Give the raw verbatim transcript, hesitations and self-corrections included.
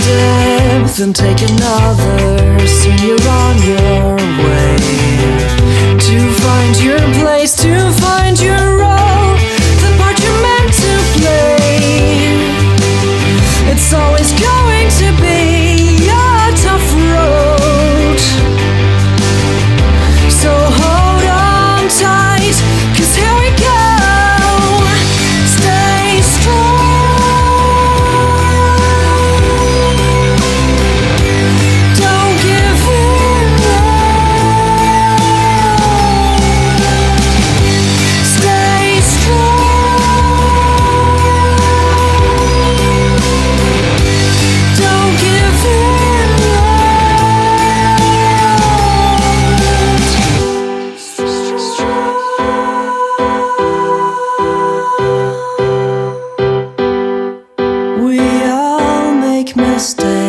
step, then take another. Soon you're on your way to find your place, to find your role, the part you're meant to play. It's always going to be a tough road, so hold on tight, 'cause here we go. Stay strong, don't give in. Stay strong, don't give in. We all make mistakes.